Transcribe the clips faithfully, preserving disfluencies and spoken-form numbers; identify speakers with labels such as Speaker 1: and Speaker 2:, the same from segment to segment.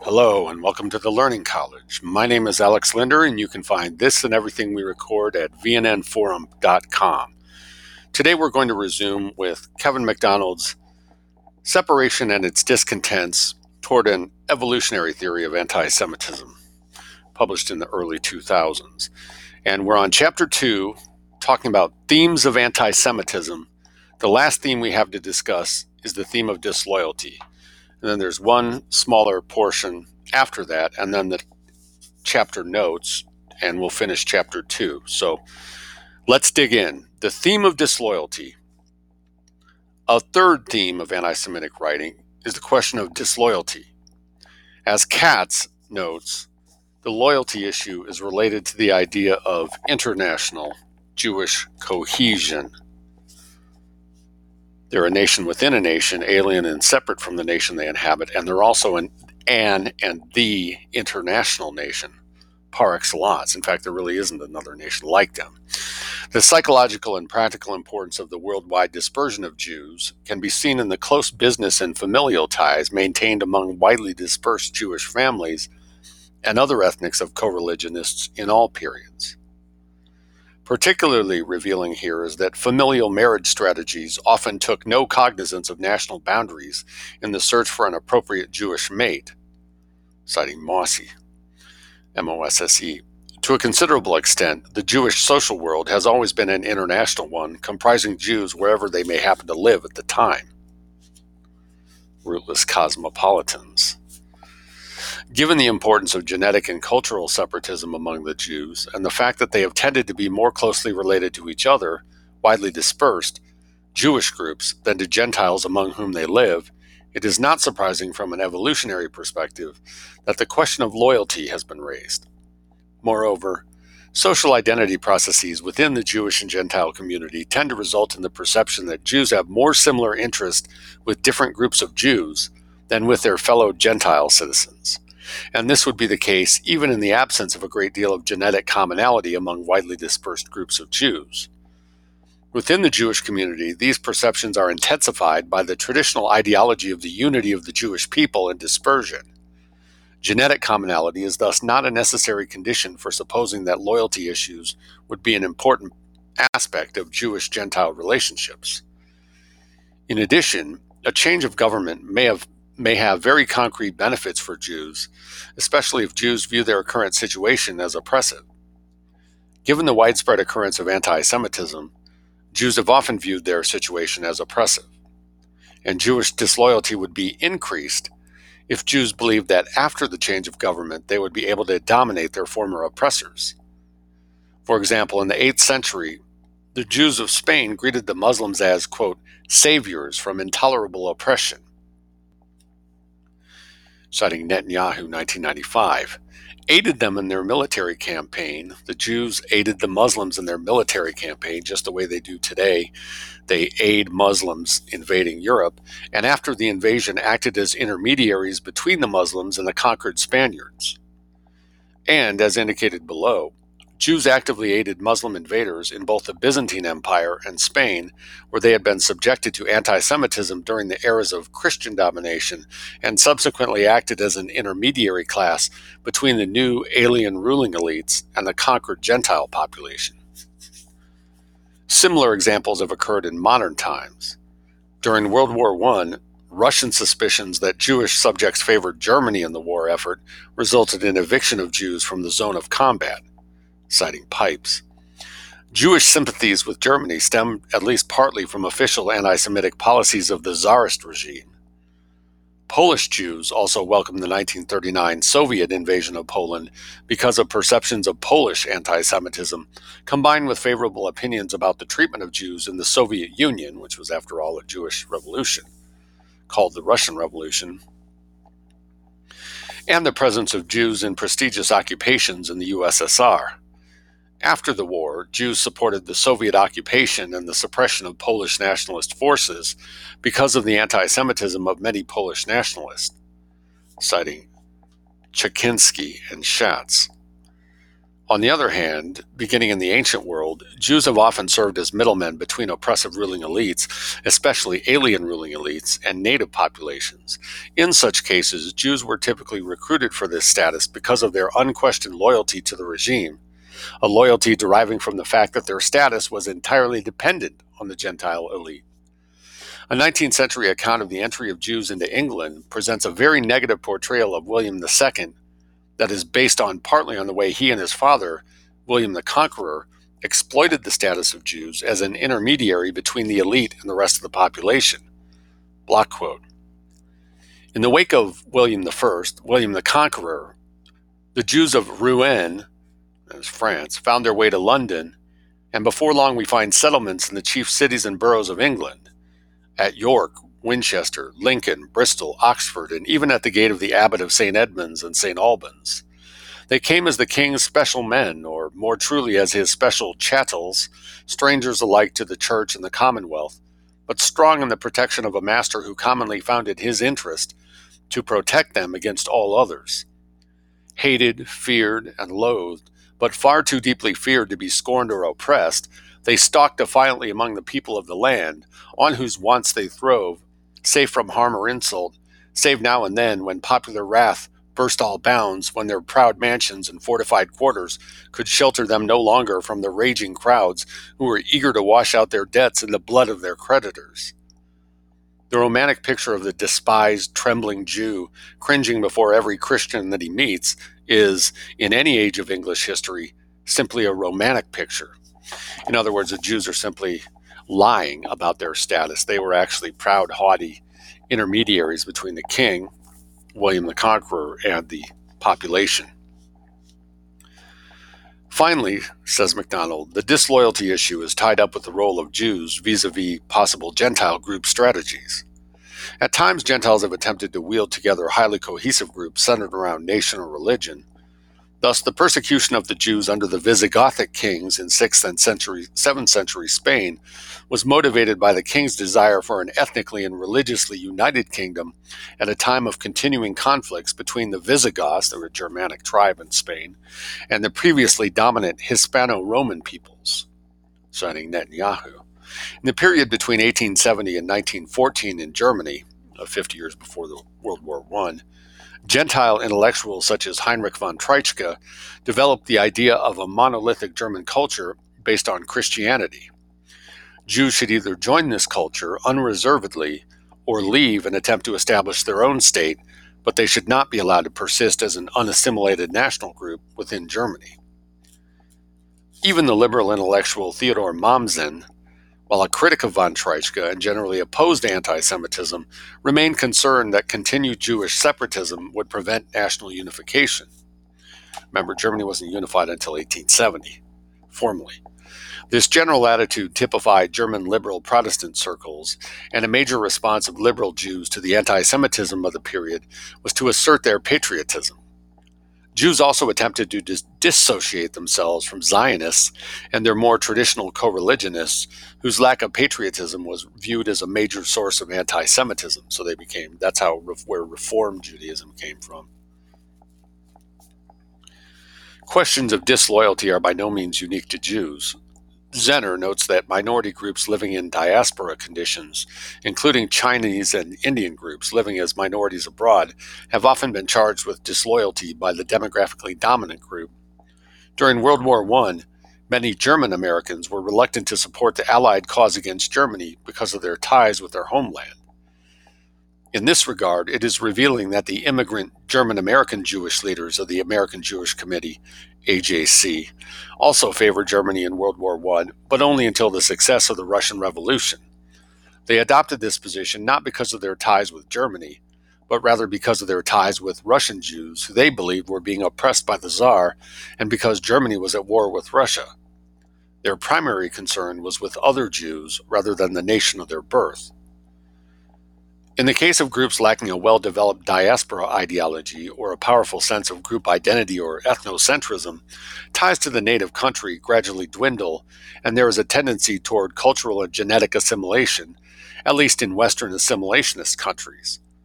Speaker 1: Hello and welcome to the Learning College. My name is Alex Linder and you can find this and everything we record at v n n forum dot com. Today we're going to resume with Kevin MacDonald's Separation and Its Discontents Toward an Evolutionary Theory of Anti-Semitism, published in the early two thousands. And we're on chapter two, talking about themes of anti-Semitism. The last theme we have to discuss is the theme of disloyalty. And then there's one smaller portion after that, and then the chapter notes, and we'll finish chapter two. So let's dig in. The theme of disloyalty. A third theme of anti-Semitic writing is the question of disloyalty. As Katz notes, the loyalty issue is related to the idea of international Jewish cohesion. They're a nation within a nation, alien and separate from the nation they inhabit, and they're also an, an and the international nation, par excellence. In fact, there really isn't another nation like them. The psychological and practical importance of the worldwide dispersion of Jews can be seen in the close business and familial ties maintained among widely dispersed Jewish families and other ethnics of co-religionists in all periods. Particularly revealing here is that familial marriage strategies often took no cognizance of national boundaries in the search for an appropriate Jewish mate, citing Mosse, M O S S E. To a considerable extent, the Jewish social world has always been an international one, comprising Jews wherever they may happen to live at the time. Rootless cosmopolitans. Given the importance of genetic and cultural separatism among the Jews, and the fact that they have tended to be more closely related to each other, widely dispersed, Jewish groups, than to Gentiles among whom they live, it is not surprising from an evolutionary perspective that the question of loyalty has been raised. Moreover, social identity processes within the Jewish and Gentile community tend to result in the perception that Jews have more similar interest with different groups of Jews than with their fellow Gentile citizens. And this would be the case even in the absence of a great deal of genetic commonality among widely dispersed groups of Jews. Within the Jewish community, these perceptions are intensified by the traditional ideology of the unity of the Jewish people and dispersion. Genetic commonality is thus not a necessary condition for supposing that loyalty issues would be an important aspect of Jewish-Gentile relationships. In addition, a change of government may have may have very concrete benefits for Jews, especially if Jews view their current situation as oppressive. Given the widespread occurrence of anti-Semitism, Jews have often viewed their situation as oppressive, and Jewish disloyalty would be increased if Jews believed that after the change of government they would be able to dominate their former oppressors. For example, in the eighth century, the Jews of Spain greeted the Muslims as, quote, saviors from intolerable oppression. Citing Netanyahu, nineteen ninety-five, aided them in their military campaign. The Jews aided the Muslims in their military campaign just the way they do today. They aid Muslims invading Europe, and after the invasion acted as intermediaries between the Muslims and the conquered Spaniards. And, as indicated below, Jews actively aided Muslim invaders in both the Byzantine Empire and Spain, where they had been subjected to anti-Semitism during the eras of Christian domination, and subsequently acted as an intermediary class between the new alien ruling elites and the conquered Gentile population. Similar examples have occurred in modern times. During World War One, Russian suspicions that Jewish subjects favored Germany in the war effort resulted in eviction of Jews from the zone of combat, citing Pipes. Jewish sympathies with Germany stemmed at least partly from official anti-Semitic policies of the Tsarist regime. Polish Jews also welcomed the nineteen thirty-nine Soviet invasion of Poland because of perceptions of Polish anti-Semitism, combined with favorable opinions about the treatment of Jews in the Soviet Union, which was, after all, a Jewish revolution, called the Russian Revolution, and the presence of Jews in prestigious occupations in the U S S R. After the war, Jews supported the Soviet occupation and the suppression of Polish nationalist forces because of the anti-Semitism of many Polish nationalists, citing Chakinski and Schatz. On the other hand, beginning in the ancient world, Jews have often served as middlemen between oppressive ruling elites, especially alien ruling elites, and native populations. In such cases, Jews were typically recruited for this status because of their unquestioned loyalty to the regime, a loyalty deriving from the fact that their status was entirely dependent on the Gentile elite. A nineteenth century account of the entry of Jews into England presents a very negative portrayal of William the Second that is based on partly on the way he and his father, William the Conqueror, exploited the status of Jews as an intermediary between the elite and the rest of the population. Block quote. In the wake of William the First, William the Conqueror, the Jews of Rouen, that's France, found their way to London, and before long we find settlements in the chief cities and boroughs of England, at York, Winchester, Lincoln, Bristol, Oxford, and even at the gate of the Abbot of Saint Edmunds and Saint Albans. They came as the king's special men, or more truly as his special chattels, strangers alike to the church and the commonwealth, but strong in the protection of a master who commonly found it his interest to protect them against all others. Hated, feared, and loathed, but far too deeply feared to be scorned or oppressed, they stalked defiantly among the people of the land, on whose wants they throve, safe from harm or insult, save now and then when popular wrath burst all bounds, when their proud mansions and fortified quarters could shelter them no longer from the raging crowds who were eager to wash out their debts in the blood of their creditors. The romantic picture of the despised, trembling Jew, cringing before every Christian that he meets, is, in any age of English history, simply a romantic picture. In other words, the Jews are simply lying about their status. They were actually proud, haughty intermediaries between the king, William the Conqueror, and the population. Finally, says MacDonald, the disloyalty issue is tied up with the role of Jews vis-a-vis possible Gentile group strategies. At times, Gentiles have attempted to wield together highly cohesive groups centered around nation or religion. Thus, the persecution of the Jews under the Visigothic kings in sixth and seventh century Spain was motivated by the king's desire for an ethnically and religiously united kingdom at a time of continuing conflicts between the Visigoths, they were a Germanic tribe in Spain, and the previously dominant Hispano-Roman peoples, citing Netanyahu. In the period between eighteen seventy and nineteen fourteen in Germany, fifty years before the World War One, Gentile intellectuals such as Heinrich von Treitschke developed the idea of a monolithic German culture based on Christianity. Jews should either join this culture unreservedly or leave and attempt to establish their own state, but they should not be allowed to persist as an unassimilated national group within Germany. Even the liberal intellectual Theodor Mommsen, while a critic of von Treitschke and generally opposed anti-Semitism, remained concerned that continued Jewish separatism would prevent national unification. Remember, Germany wasn't unified until eighteen seventy, formally. This general attitude typified German liberal Protestant circles, and a major response of liberal Jews to the anti-Semitism of the period was to assert their patriotism. Jews also attempted to dis- dissociate themselves from Zionists and their more traditional co-religionists, whose lack of patriotism was viewed as a major source of anti-Semitism. So they became, that's how where Reform Judaism came from. Questions of disloyalty are by no means unique to Jews. Zenner notes that minority groups living in diaspora conditions, including Chinese and Indian groups living as minorities abroad, have often been charged with disloyalty by the demographically dominant group. During World War One, many German Americans were reluctant to support the Allied cause against Germany because of their ties with their homeland. In this regard, it is revealing that the immigrant German-American Jewish leaders of the American Jewish Committee, A J C, also favored Germany in World War One, but only until the success of the Russian Revolution. They adopted this position not because of their ties with Germany, but rather because of their ties with Russian Jews who they believed were being oppressed by the Tsar, and because Germany was at war with Russia. Their primary concern was with other Jews rather than the nation of their birth. In the case of groups lacking a well-developed diaspora ideology or a powerful sense of group identity or ethnocentrism, ties to the native country gradually dwindle, and there is a tendency toward cultural and genetic assimilation, at least in Western assimilationist countries.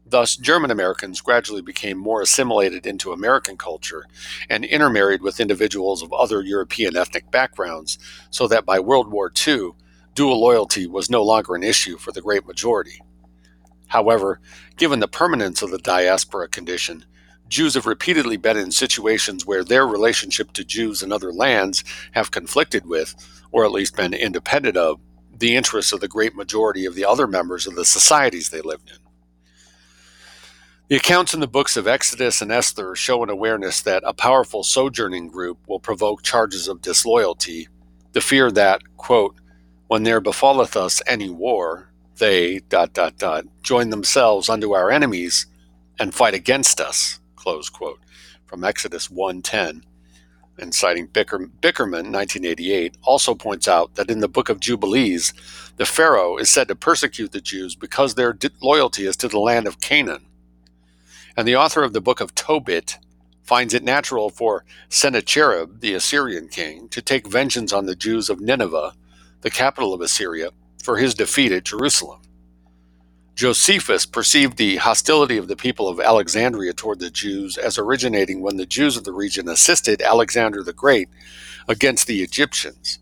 Speaker 1: Thus, German Americans gradually became more assimilated into American culture and intermarried with individuals of other European ethnic backgrounds, so that by World War Two, dual loyalty was no longer an issue for the great majority. However, given the permanence of the diaspora condition, Jews have repeatedly been in situations where their relationship to Jews in other lands have conflicted with, or at least been independent of, the interests of the great majority of the other members of the societies they lived in. The accounts in the books of Exodus and Esther show an awareness that a powerful sojourning group will provoke charges of disloyalty, the fear that, quote, when there befalleth us any war, they, dot, dot, dot, join themselves unto our enemies and fight against us, close quote, from Exodus one ten. And citing Bicker, Bickerman, nineteen eighty-eight, also points out that in the book of Jubilees, the Pharaoh is said to persecute the Jews because their loyalty is to the land of Canaan. And the author of the book of Tobit finds it natural for Sennacherib, the Assyrian king, to take vengeance on the Jews of Nineveh, the capital of Assyria, for his defeat at Jerusalem. Josephus perceived the hostility of the people of Alexandria toward the Jews as originating when the Jews of the region assisted Alexander the Great against the Egyptians.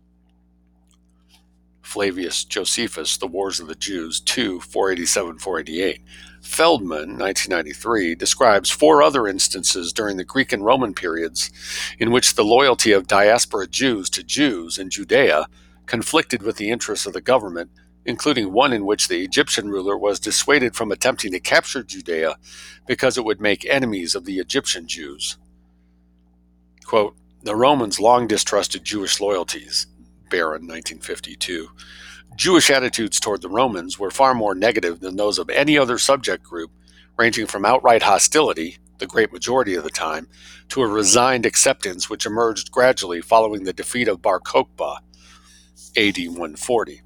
Speaker 1: Flavius Josephus, The Wars of the Jews, two, four eighty-seven to four eighty-eight. Feldman, nineteen ninety-three, describes four other instances during the Greek and Roman periods in which the loyalty of diaspora Jews to Jews in Judea conflicted with the interests of the government, including one in which the Egyptian ruler was dissuaded from attempting to capture Judea because it would make enemies of the Egyptian Jews. Quote, the Romans long distrusted Jewish loyalties, Barron, nineteen fifty-two. Jewish attitudes toward the Romans were far more negative than those of any other subject group, ranging from outright hostility, the great majority of the time, to a resigned acceptance which emerged gradually following the defeat of Bar Kokhba, A D one forty.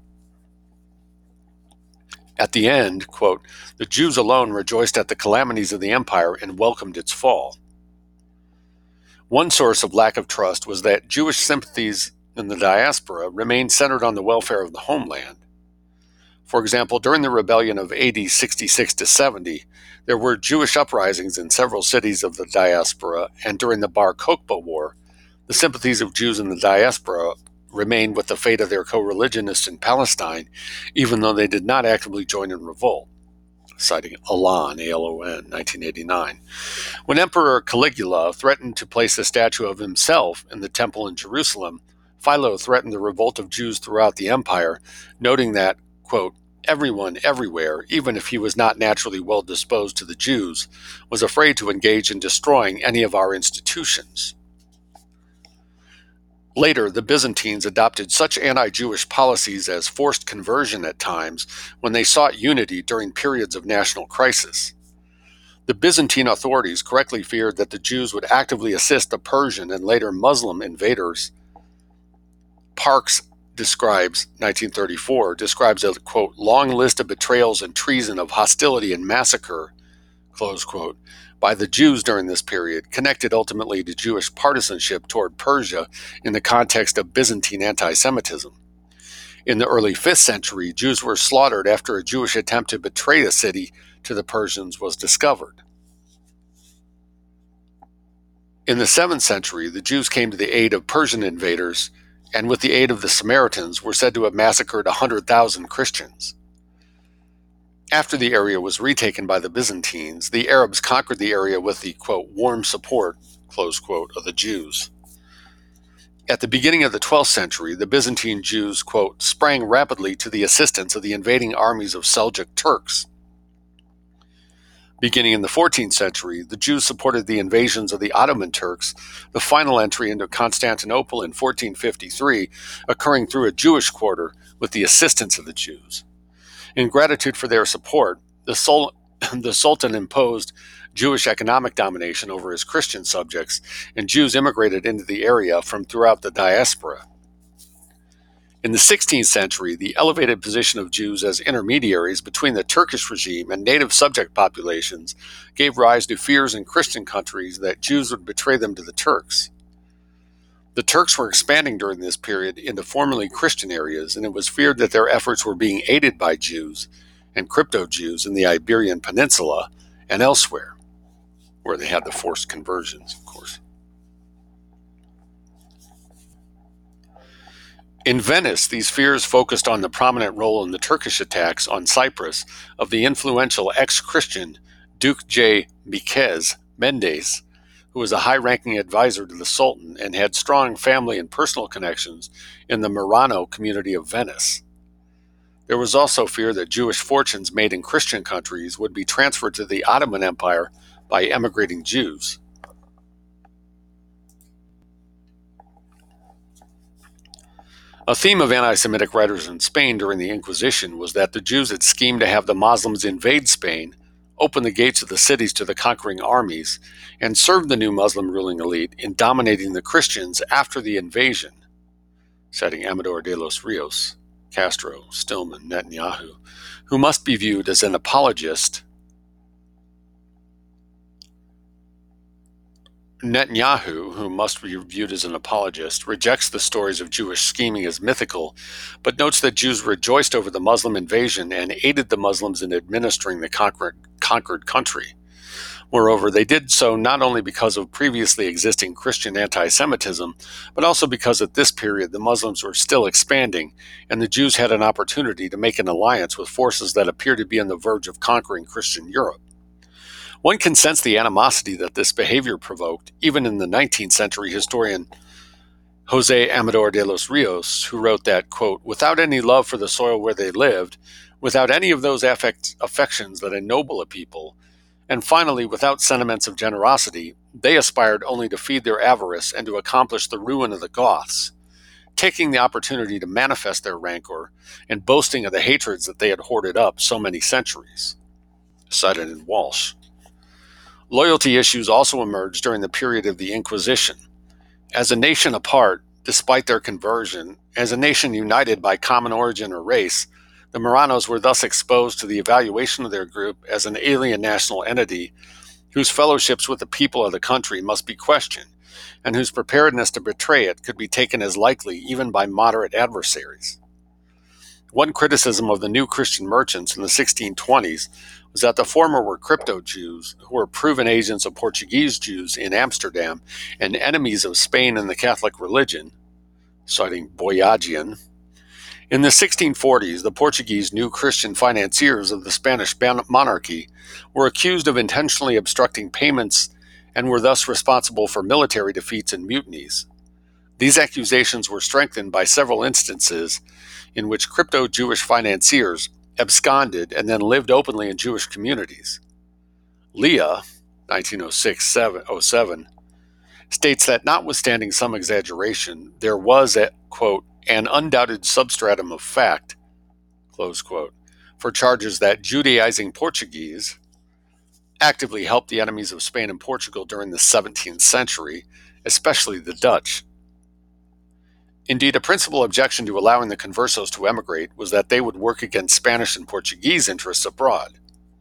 Speaker 1: At the end, quote, the Jews alone rejoiced at the calamities of the empire and welcomed its fall. One source of lack of trust was that Jewish sympathies in the diaspora remained centered on the welfare of the homeland. For example, during the rebellion of A D sixty-six to seventy, there were Jewish uprisings in several cities of the diaspora, and during the Bar Kokhba War, the sympathies of Jews in the diaspora remained with the fate of their co-religionists in Palestine, even though they did not actively join in revolt. Citing Alon, A L O N, nineteen eighty-nine. When Emperor Caligula threatened to place a statue of himself in the temple in Jerusalem, Philo threatened the revolt of Jews throughout the empire, noting that, quote, everyone everywhere, even if he was not naturally well disposed to the Jews, was afraid to engage in destroying any of our institutions. Later, the Byzantines adopted such anti-Jewish policies as forced conversion at times when they sought unity during periods of national crisis. The Byzantine authorities correctly feared that the Jews would actively assist the Persian and later Muslim invaders. Parks describes, nineteen thirty-four, describes a, quote, long list of betrayals and treason of hostility and massacre, close quote, by the Jews during this period, connected ultimately to Jewish partisanship toward Persia in the context of Byzantine anti-Semitism. In the early fifth century, Jews were slaughtered after a Jewish attempt to betray a city to the Persians was discovered. In the seventh century, the Jews came to the aid of Persian invaders, and with the aid of the Samaritans were said to have massacred one hundred thousand Christians. After the area was retaken by the Byzantines, the Arabs conquered the area with the, quote, warm support, close quote, of the Jews. At the beginning of the twelfth century, the Byzantine Jews, quote, sprang rapidly to the assistance of the invading armies of Seljuk Turks. Beginning in the fourteenth century, the Jews supported the invasions of the Ottoman Turks, the final entry into Constantinople in fourteen fifty-three occurring through a Jewish quarter with the assistance of the Jews. In gratitude for their support, the, Sul- the Sultan imposed Jewish economic domination over his Christian subjects, and Jews immigrated into the area from throughout the diaspora. In the sixteenth century, the elevated position of Jews as intermediaries between the Turkish regime and native subject populations gave rise to fears in Christian countries that Jews would betray them to the Turks. The Turks were expanding during this period into formerly Christian areas, and it was feared that their efforts were being aided by Jews, and crypto-Jews in the Iberian Peninsula and elsewhere, where they had the forced conversions, of course. In Venice, these fears focused on the prominent role in the Turkish attacks on Cyprus of the influential ex-Christian Duke J. Miquez Mendes, who was a high-ranking advisor to the Sultan and had strong family and personal connections in the Murano community of Venice. There was also fear that Jewish fortunes made in Christian countries would be transferred to the Ottoman Empire by emigrating Jews. A theme of anti-Semitic writers in Spain during the Inquisition was that the Jews had schemed to have the Muslims invade Spain, open the gates of the cities to the conquering armies, and serve the new Muslim ruling elite in dominating the Christians after the invasion, citing Amador de los Rios, Castro, Stillman, Netanyahu, who must be viewed as an apologist. Netanyahu, who must be viewed as an apologist, rejects the stories of Jewish scheming as mythical, but notes that Jews rejoiced over the Muslim invasion and aided the Muslims in administering the conquered, conquered country. Moreover, they did so not only because of previously existing Christian anti-Semitism, but also because at this period the Muslims were still expanding, and the Jews had an opportunity to make an alliance with forces that appeared to be on the verge of conquering Christian Europe. One can sense the animosity that this behavior provoked, even in the nineteenth century historian José Amador de los Rios, who wrote that, quote, without any love for the soil where they lived, without any of those affect- affections that ennoble a people, and finally without sentiments of generosity, they aspired only to feed their avarice and to accomplish the ruin of the Goths, taking the opportunity to manifest their rancor and boasting of the hatreds that they had hoarded up so many centuries. Cited in Walsh. Loyalty issues also emerged during the period of the Inquisition. As a nation apart, despite their conversion, as a nation united by common origin or race, the Marranos were thus exposed to the evaluation of their group as an alien national entity whose fellowships with the people of the country must be questioned, and whose preparedness to betray it could be taken as likely even by moderate adversaries. One criticism of the new Christian merchants in the sixteen twenties was that the former were crypto-Jews who were proven agents of Portuguese Jews in Amsterdam and enemies of Spain and the Catholic religion, citing Boyajian. In the sixteen forties, the Portuguese new Christian financiers of the Spanish monarchy were accused of intentionally obstructing payments and were thus responsible for military defeats and mutinies. These accusations were strengthened by several instances in which crypto-Jewish financiers absconded and then lived openly in Jewish communities. Leah, nineteen oh six oh seven, states that notwithstanding some exaggeration, there was, a, quote, an undoubted substratum of fact, close quote, for charges that Judaizing Portuguese actively helped the enemies of Spain and Portugal during the seventeenth century, especially the Dutch. Indeed, a principal objection to allowing the conversos to emigrate was that they would work against Spanish and Portuguese interests abroad.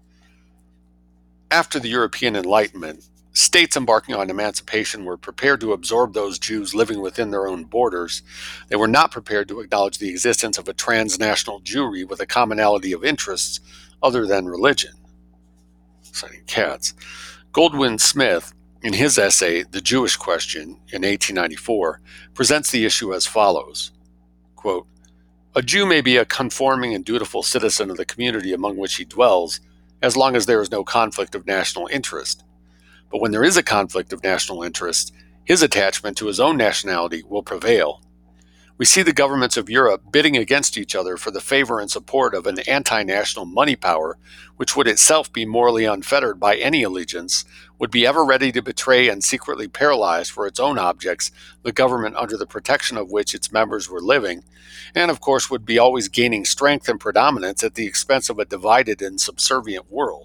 Speaker 1: After the European Enlightenment, states embarking on emancipation were prepared to absorb those Jews living within their own borders. They were not prepared to acknowledge the existence of a transnational Jewry with a commonality of interests other than religion. Citing Katz. Goldwin Smith, in his essay, The Jewish Question, in eighteen ninety-four, presents the issue as follows, quote, a Jew may be a conforming and dutiful citizen of the community among which he dwells, as long as there is no conflict of national interest. But when there is a conflict of national interest, his attachment to his own nationality will prevail. We see the governments of Europe bidding against each other for the favor and support of an anti-national money power, which would itself be morally unfettered by any allegiance, would be ever ready to betray and secretly paralyze for its own objects the government under the protection of which its members were living, and of course would be always gaining strength and predominance at the expense of a divided and subservient world.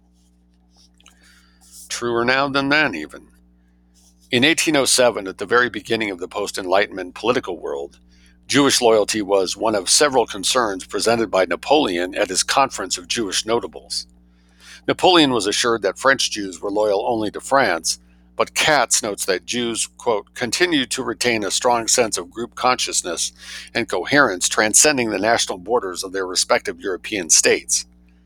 Speaker 1: Truer now than then, even. In eighteen oh seven, at the very beginning of the post-Enlightenment political world, Jewish loyalty was one of several concerns presented by Napoleon at his Conference of Jewish Notables. Napoleon was assured that French Jews were loyal only to France, but Katz notes that Jews, quote, continued to retain a strong sense of group consciousness and coherence transcending the national borders of their respective European states.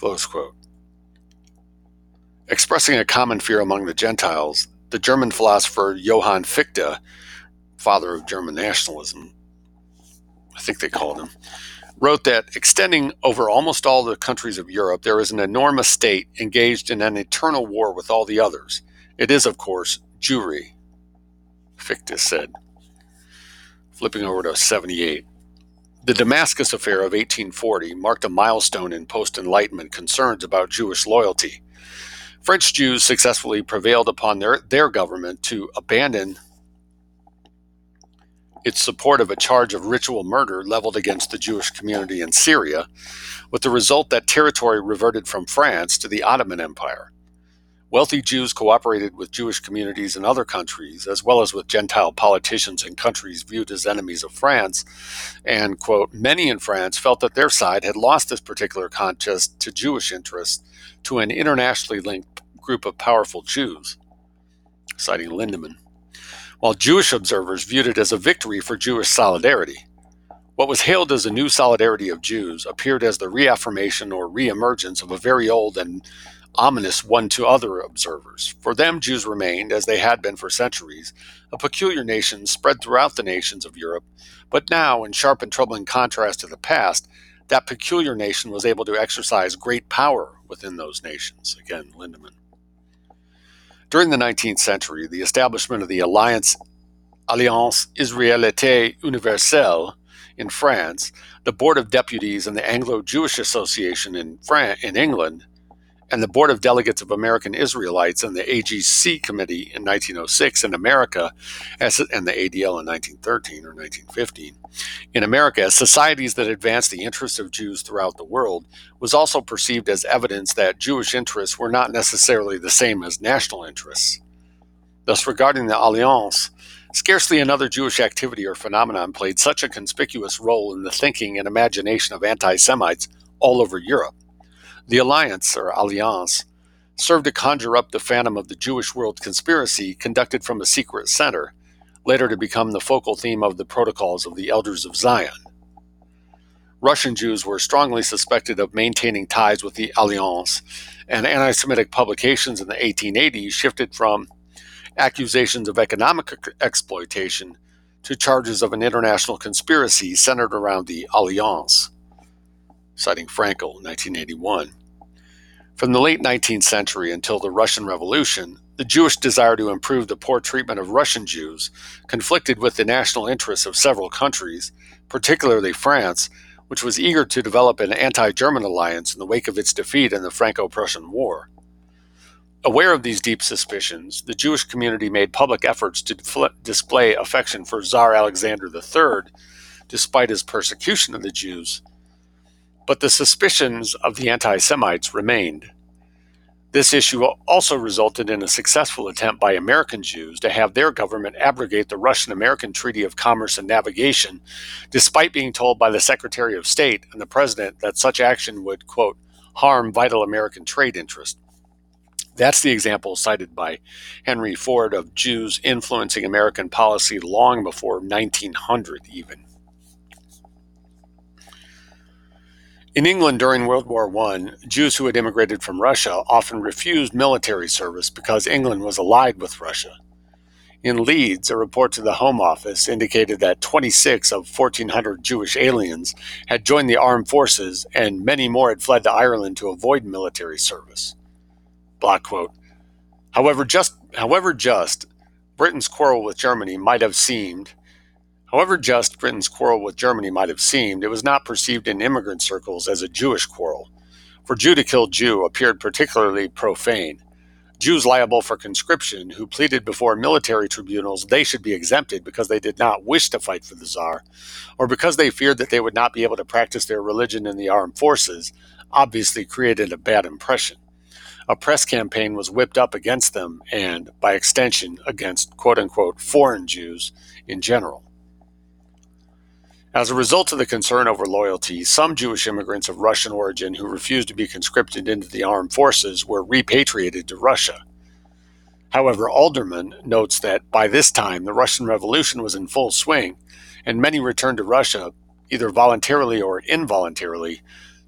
Speaker 1: Close quote. Expressing a common fear among the Gentiles, the German philosopher Johann Fichte, father of German nationalism, I think they called him, wrote that extending over almost all the countries of Europe, there is an enormous state engaged in an eternal war with all the others. It is, of course, Jewry, Fichte said. Flipping over to seventy-eight. The Damascus Affair of eighteen forty marked a milestone in post-Enlightenment concerns about Jewish loyalty. French Jews successfully prevailed upon their, their government to abandon its support of a charge of ritual murder leveled against the Jewish community in Syria, with the result that territory reverted from France to the Ottoman Empire. Wealthy Jews cooperated with Jewish communities in other countries, as well as with Gentile politicians in countries viewed as enemies of France, and, quote, many in France felt that their side had lost this particular contest to Jewish interests to an internationally linked group of powerful Jews, citing Lindemann, while Jewish observers viewed it as a victory for Jewish solidarity. What was hailed as a new solidarity of Jews appeared as the reaffirmation or reemergence of a very old and ominous one to other observers. For them, Jews remained, as they had been for centuries, a peculiar nation spread throughout the nations of Europe, but now, in sharp and troubling contrast to the past, that peculiar nation was able to exercise great power within those nations. Again, Lindemann. During the nineteenth century, the establishment of the Alliance Alliance Israélite Universelle in France, the Board of Deputies in the Anglo-Jewish Association in, Fran- in England, and the Board of Delegates of American Israelites and the A G C Committee in nineteen oh six in America, as, and the A D L in nineteen thirteen or nineteen fifteen, in America as societies that advanced the interests of Jews throughout the world, was also perceived as evidence that Jewish interests were not necessarily the same as national interests. Thus, regarding the Alliance, scarcely another Jewish activity or phenomenon played such a conspicuous role in the thinking and imagination of anti-Semites all over Europe. The Alliance, or Alliance, served to conjure up the phantom of the Jewish world conspiracy conducted from a secret center, later to become the focal theme of the Protocols of the Elders of Zion. Russian Jews were strongly suspected of maintaining ties with the Alliance, and anti-Semitic publications in the eighteen eighties shifted from accusations of economic exploitation to charges of an international conspiracy centered around the Alliance, citing Frankel, nineteen eighty-one. From the late nineteenth century until the Russian Revolution, the Jewish desire to improve the poor treatment of Russian Jews conflicted with the national interests of several countries, particularly France, which was eager to develop an anti-German alliance in the wake of its defeat in the Franco-Prussian War. Aware of these deep suspicions, the Jewish community made public efforts to defl- display affection for Tsar Alexander the Third, despite his persecution of the Jews. But the suspicions of the anti-Semites remained. This issue also resulted in a successful attempt by American Jews to have their government abrogate the Russian-American Treaty of Commerce and Navigation, despite being told by the Secretary of State and the President that such action would, quote, harm vital American trade interests. That's the example cited by Henry Ford of Jews influencing American policy long before nineteen hundred even. In England during World War One, Jews who had immigrated from Russia often refused military service because England was allied with Russia. In Leeds, a report to the Home Office indicated that twenty-six of fourteen hundred Jewish aliens had joined the armed forces and many more had fled to Ireland to avoid military service. Block quote, however just, however just Britain's quarrel with Germany might have seemed, However just Britain's quarrel with Germany might have seemed, it was not perceived in immigrant circles as a Jewish quarrel. For Jew to kill Jew appeared particularly profane. Jews liable for conscription who pleaded before military tribunals they should be exempted because they did not wish to fight for the Tsar, or because they feared that they would not be able to practice their religion in the armed forces, obviously created a bad impression. A press campaign was whipped up against them and, by extension, against quote-unquote foreign Jews in general. As a result of the concern over loyalty, some Jewish immigrants of Russian origin who refused to be conscripted into the armed forces were repatriated to Russia. However, Alderman notes that by this time the Russian Revolution was in full swing, and many returned to Russia, either voluntarily or involuntarily,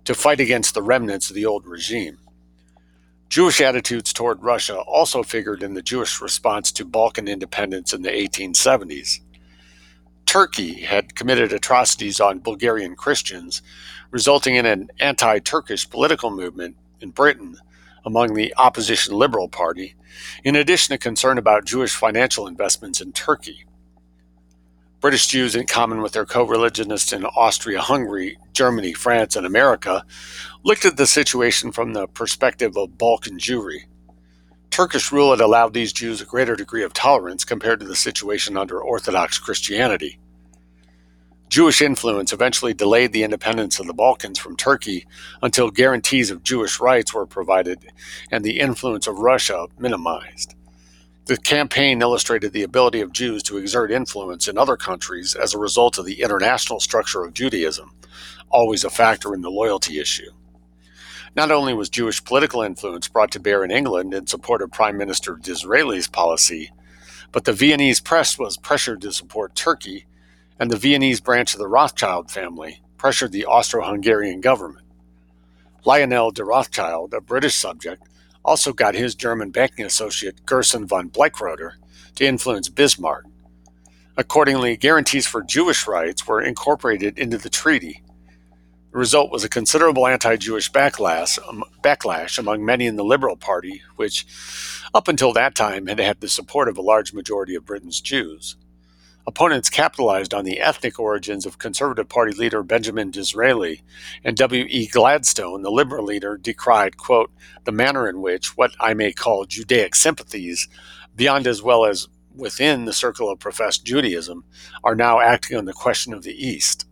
Speaker 1: to fight against the remnants of the old regime. Jewish attitudes toward Russia also figured in the Jewish response to Balkan independence in the eighteen seventies. Turkey had committed atrocities on Bulgarian Christians, resulting in an anti-Turkish political movement in Britain among the opposition Liberal Party, in addition to concern about Jewish financial investments in Turkey. British Jews, in common with their co-religionists in Austria-Hungary, Germany, France, and America, looked at the situation from the perspective of Balkan Jewry. Turkish rule had allowed these Jews a greater degree of tolerance compared to the situation under Orthodox Christianity. Jewish influence eventually delayed the independence of the Balkans from Turkey until guarantees of Jewish rights were provided and the influence of Russia minimized. The campaign illustrated the ability of Jews to exert influence in other countries as a result of the international structure of Judaism, always a factor in the loyalty issue. Not only was Jewish political influence brought to bear in England in support of Prime Minister Disraeli's policy, but the Viennese press was pressured to support Turkey, and the Viennese branch of the Rothschild family pressured the Austro-Hungarian government. Lionel de Rothschild, a British subject, also got his German banking associate Gerson von Bleichroeder to influence Bismarck. Accordingly, guarantees for Jewish rights were incorporated into the treaty. The result was a considerable anti-Jewish backlash, um, backlash among many in the Liberal Party, which, up until that time, had had the support of a large majority of Britain's Jews. Opponents capitalized on the ethnic origins of Conservative Party leader Benjamin Disraeli, and W E Gladstone, the Liberal leader, decried, quote, the manner in which what I may call Judaic sympathies, beyond as well as within the circle of professed Judaism, are now acting on the question of the East.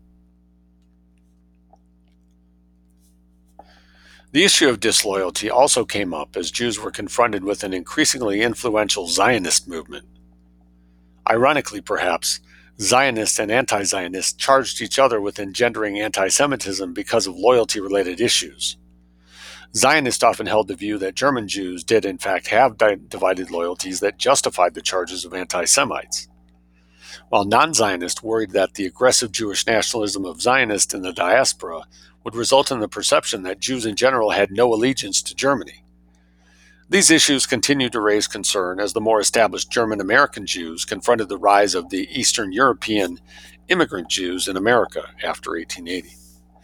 Speaker 1: The issue of disloyalty also came up as Jews were confronted with an increasingly influential Zionist movement. Ironically, perhaps, Zionists and anti-Zionists charged each other with engendering anti-Semitism because of loyalty-related issues. Zionists often held the view that German Jews did in fact have di- divided loyalties that justified the charges of anti-Semites, while non-Zionists worried that the aggressive Jewish nationalism of Zionists in the diaspora would result in the perception that Jews in general had no allegiance to Germany. These issues continued to raise concern as the more established German-American Jews confronted the rise of the Eastern European immigrant Jews in America after eighteen eighty.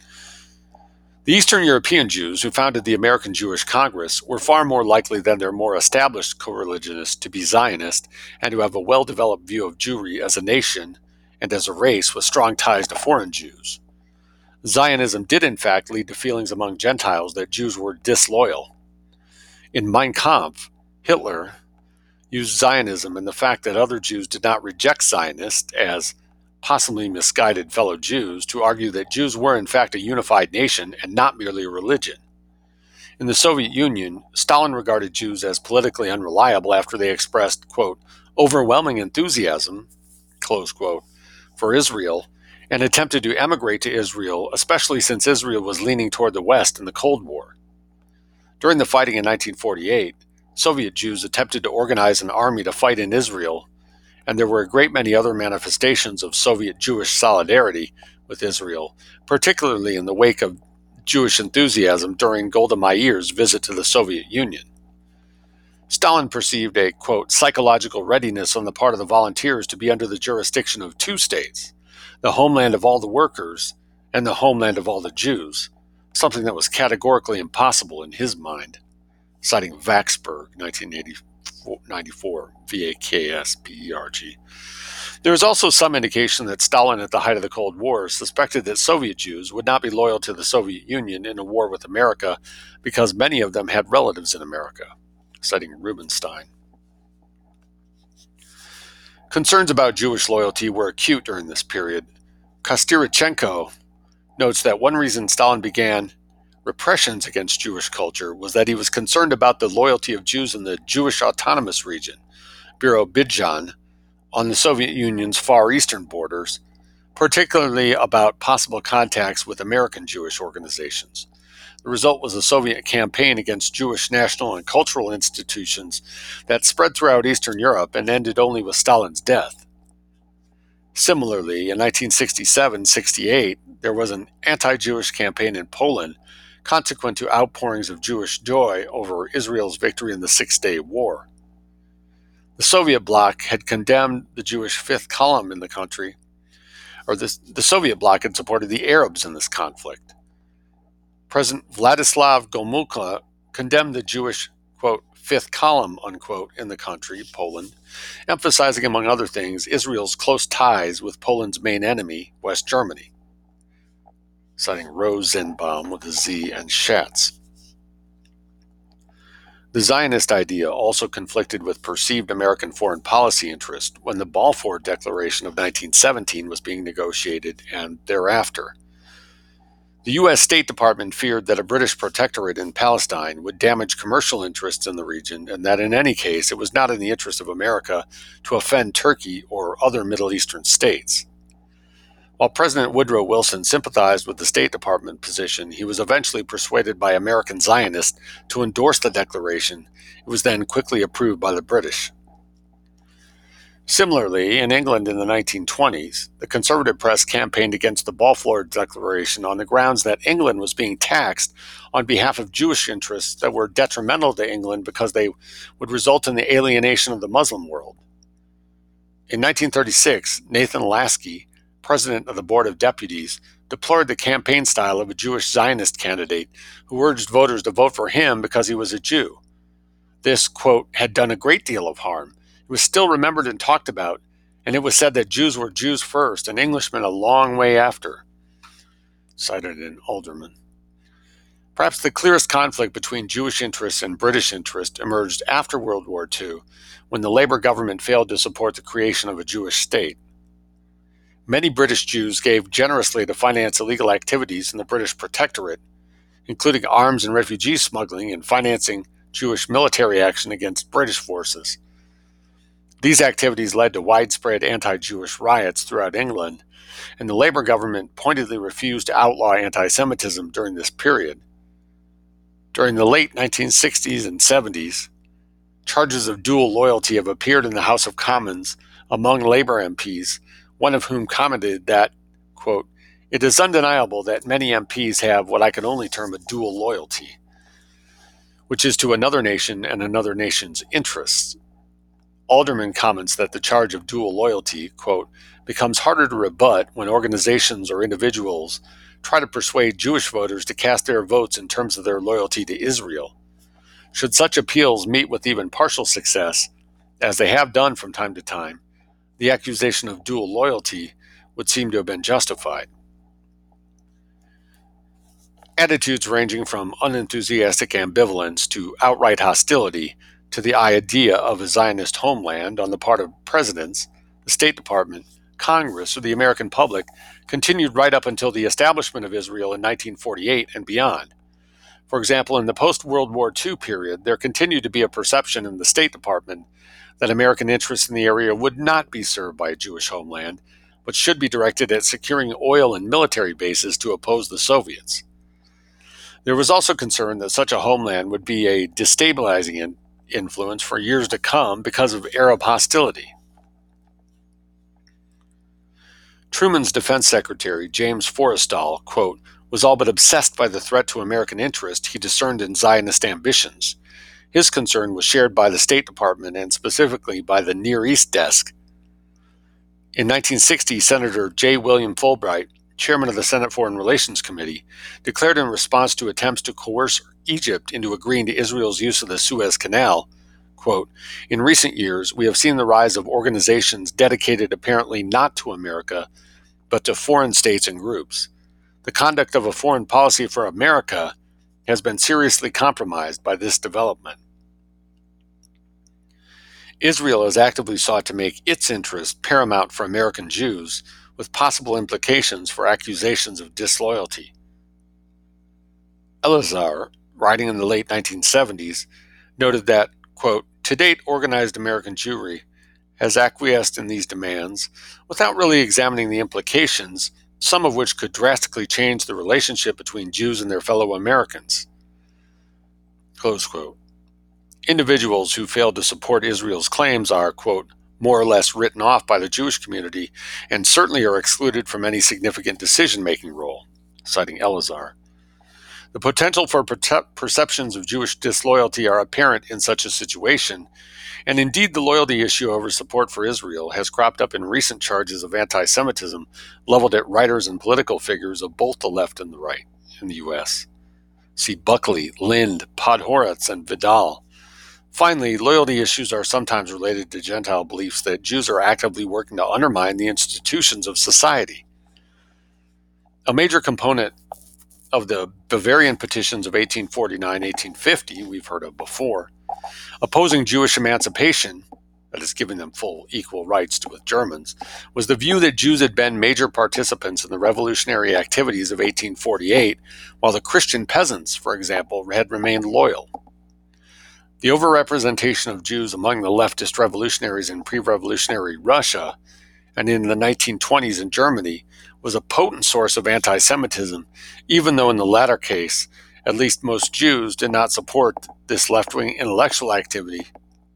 Speaker 1: The Eastern European Jews who founded the American Jewish Congress were far more likely than their more established co-religionists to be Zionist and to have a well-developed view of Jewry as a nation and as a race with strong ties to foreign Jews. Zionism did in fact lead to feelings among Gentiles that Jews were disloyal. In Mein Kampf, Hitler used Zionism and the fact that other Jews did not reject Zionists as possibly misguided fellow Jews to argue that Jews were in fact a unified nation and not merely a religion. In the Soviet Union, Stalin regarded Jews as politically unreliable after they expressed, quote, overwhelming enthusiasm, close quote, for Israel and attempted to emigrate to Israel, especially since Israel was leaning toward the West in the Cold War. During the fighting in nineteen forty-eight, Soviet Jews attempted to organize an army to fight in Israel, and there were a great many other manifestations of Soviet Jewish solidarity with Israel, particularly in the wake of Jewish enthusiasm during Golda Meir's visit to the Soviet Union. Stalin perceived a, quote, psychological readiness on the part of the volunteers to be under the jurisdiction of two states, the homeland of all the workers and the homeland of all the Jews, something that was categorically impossible in his mind, citing Vaksberg, nineteen ninety-four, V A K S B E R G. There is also some indication that Stalin, at the height of the Cold War, suspected that Soviet Jews would not be loyal to the Soviet Union in a war with America because many of them had relatives in America, citing Rubinstein. Concerns about Jewish loyalty were acute during this period. Kostyrychenko notes that one reason Stalin began repressions against Jewish culture was that he was concerned about the loyalty of Jews in the Jewish Autonomous Region, Birobidjan, on the Soviet Union's far eastern borders, particularly about possible contacts with American Jewish organizations. The result was a Soviet campaign against Jewish national and cultural institutions that spread throughout Eastern Europe and ended only with Stalin's death. Similarly, in nineteen sixty-seven sixty-eight, there was an anti-Jewish campaign in Poland consequent to outpourings of Jewish joy over Israel's victory in the Six-Day War. The Soviet bloc had condemned the Jewish fifth column in the country, or the, the Soviet bloc had supported the Arabs in this conflict. President Vladislav Gomulka condemned the Jewish, quote, fifth column, unquote, in the country, Poland, emphasizing, among other things, Israel's close ties with Poland's main enemy, West Germany, citing Rosenbaum with a Z and Schatz. The Zionist idea also conflicted with perceived American foreign policy interest when the Balfour Declaration of nineteen seventeen was being negotiated and thereafter. The U S State Department feared that a British protectorate in Palestine would damage commercial interests in the region and that in any case it was not in the interest of America to offend Turkey or other Middle Eastern states. While President Woodrow Wilson sympathized with the State Department position, he was eventually persuaded by American Zionists to endorse the declaration. It was then quickly approved by the British. Similarly, in England in the nineteen twenties, the conservative press campaigned against the Balfour Declaration on the grounds that England was being taxed on behalf of Jewish interests that were detrimental to England because they would result in the alienation of the Muslim world. In nineteen thirty-six, Nathan Lasky, president of the Board of Deputies, deplored the campaign style of a Jewish Zionist candidate who urged voters to vote for him because he was a Jew. This, quote, had done a great deal of harm. It was still remembered and talked about, and it was said that Jews were Jews first and Englishmen a long way after, cited in Alderman. Perhaps the clearest conflict between Jewish interests and British interest emerged after World War Two, when the Labour government failed to support the creation of a Jewish state. Many British Jews gave generously to finance illegal activities in the British Protectorate, including arms and refugee smuggling and financing Jewish military action against British forces. These activities led to widespread anti-Jewish riots throughout England, and the Labour government pointedly refused to outlaw anti-Semitism during this period. During the late nineteen sixties and seventies, charges of dual loyalty have appeared in the House of Commons among Labour M Ps, one of whom commented that, quote, it is undeniable that many M Ps have what I can only term a dual loyalty, which is to another nation and another nation's interests. Alderman comments that the charge of dual loyalty, quote, becomes harder to rebut when organizations or individuals try to persuade Jewish voters to cast their votes in terms of their loyalty to Israel. Should such appeals meet with even partial success, as they have done from time to time, the accusation of dual loyalty would seem to have been justified. Attitudes ranging from unenthusiastic ambivalence to outright hostility to the idea of a Zionist homeland on the part of presidents, the State Department, Congress, or the American public continued right up until the establishment of Israel in nineteen forty-eight and beyond. For example, in the post-World War Two period, there continued to be a perception in the State Department that American interests in the area would not be served by a Jewish homeland, but should be directed at securing oil and military bases to oppose the Soviets. There was also concern that such a homeland would be a destabilizing influence for years to come because of Arab hostility. Truman's defense secretary, James Forrestal, quote, was all but obsessed by the threat to American interest he discerned in Zionist ambitions. His concern was shared by the State Department and specifically by the Near East desk. In nineteen sixty, Senator J. William Fulbright, chairman of the Senate Foreign Relations Committee, declared in response to attempts to coerce Egypt into agreeing to Israel's use of the Suez Canal, quote, in recent years, we have seen the rise of organizations dedicated apparently not to America, but to foreign states and groups. The conduct of a foreign policy for America has been seriously compromised by this development. Israel has actively sought to make its interests paramount for American Jews, with possible implications for accusations of disloyalty. Elazar, writing in the late nineteen seventies, noted that, quote, to date, organized American Jewry has acquiesced in these demands without really examining the implications, some of which could drastically change the relationship between Jews and their fellow Americans. Close quote. Individuals who failed to support Israel's claims are, quote, more or less written off by the Jewish community, and certainly are excluded from any significant decision-making role, citing Elazar. The potential for perceptions of Jewish disloyalty are apparent in such a situation, and indeed the loyalty issue over support for Israel has cropped up in recent charges of anti-Semitism leveled at writers and political figures of both the left and the right in the U S. See Buckley, Lind, Podhoretz, and Vidal. Finally, loyalty issues are sometimes related to Gentile beliefs that Jews are actively working to undermine the institutions of society. A major component of the Bavarian petitions of eighteen forty-nine to eighteen fifty, we've heard of before, opposing Jewish emancipation, that is, giving them full equal rights with Germans, was the view that Jews had been major participants in the revolutionary activities of eighteen forty-eight, while the Christian peasants, for example, had remained loyal. The overrepresentation of Jews among the leftist revolutionaries in pre-revolutionary Russia and in the nineteen twenties in Germany was a potent source of anti-Semitism, even though in the latter case, at least most Jews did not support this left-wing intellectual activity.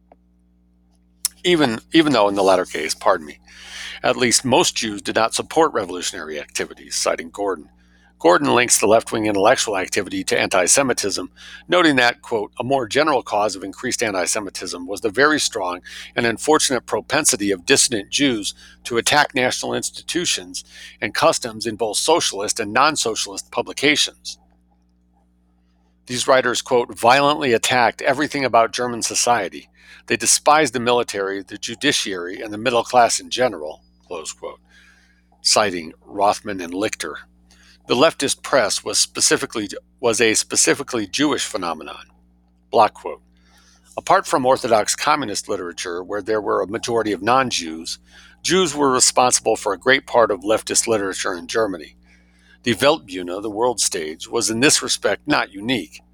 Speaker 1: Even, even though in the latter case, pardon me, at least most Jews did not support revolutionary activities, citing Gordon. Gordon links the left-wing intellectual activity to anti-Semitism, noting that, quote, a more general cause of increased anti-Semitism was the very strong and unfortunate propensity of dissident Jews to attack national institutions and customs in both socialist and non-socialist publications. These writers, quote, violently attacked everything about German society. They despised the military, the judiciary, and the middle class in general, close quote, citing Rothman and Lichter. The leftist press was specifically was a specifically Jewish phenomenon. Block quote. Apart from Orthodox communist literature, where there were a majority of non-Jews, Jews were responsible for a great part of leftist literature in Germany. Die Weltbühne, the world stage, was in this respect not unique.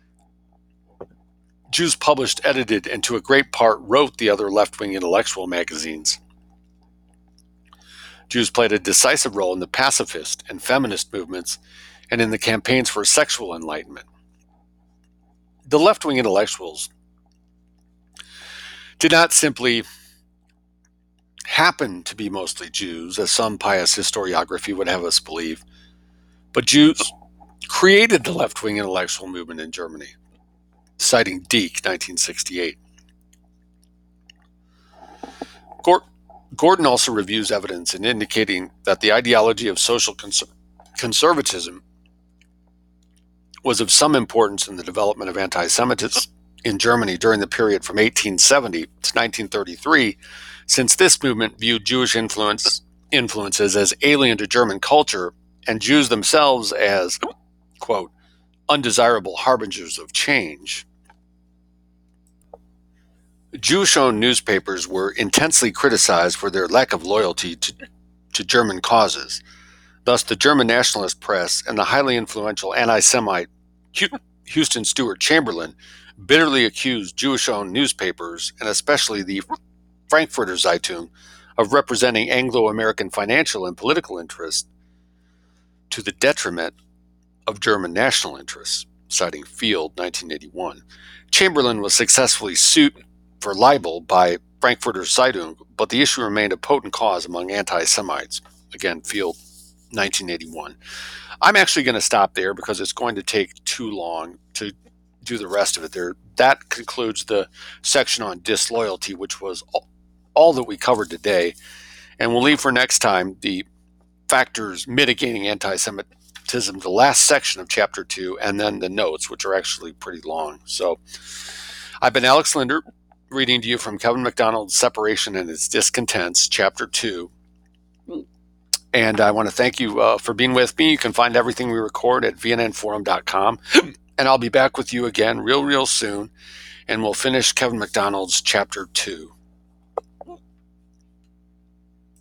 Speaker 1: Jews published, edited, and to a great part wrote the other left-wing intellectual magazines. Jews played a decisive role in the pacifist and feminist movements and in the campaigns for sexual enlightenment. The left-wing intellectuals did not simply happen to be mostly Jews, as some pious historiography would have us believe, but Jews created the left-wing intellectual movement in Germany, citing Dieck, nineteen sixty-eight. Gort Gordon also reviews evidence in indicating that the ideology of social cons- conservatism was of some importance in the development of anti-Semitism in Germany during the period from eighteen seventy to nineteen thirty-three, since this movement viewed Jewish influence, influences as alien to German culture and Jews themselves as, quote, undesirable harbingers of change. Jewish-owned newspapers were intensely criticized for their lack of loyalty to, to German causes. Thus, the German nationalist press and the highly influential anti-Semite Houston Stewart Chamberlain bitterly accused Jewish-owned newspapers, and especially the Frankfurter Zeitung, of representing Anglo-American financial and political interests to the detriment of German national interests, citing Field, nineteen eighty-one. Chamberlain was successfully sued for libel by Frankfurter Zeitung, but the issue remained a potent cause among anti-Semites. Again, Field, nineteen eighty-one. I'm actually going to stop there because it's going to take too long to do the rest of it. There, that concludes the section on disloyalty, which was all, all that we covered today. And we'll leave for next time the factors mitigating anti-Semitism, the last section of chapter two, and then the notes, which are actually pretty long. So I've been Alex Linder, reading to you from Kevin MacDonald's Separation and Its Discontents, Chapter two. And I want to thank you uh, for being with me. You can find everything we record at v n n forum dot com. And I'll be back with you again real, real soon. And we'll finish Kevin MacDonald's Chapter two.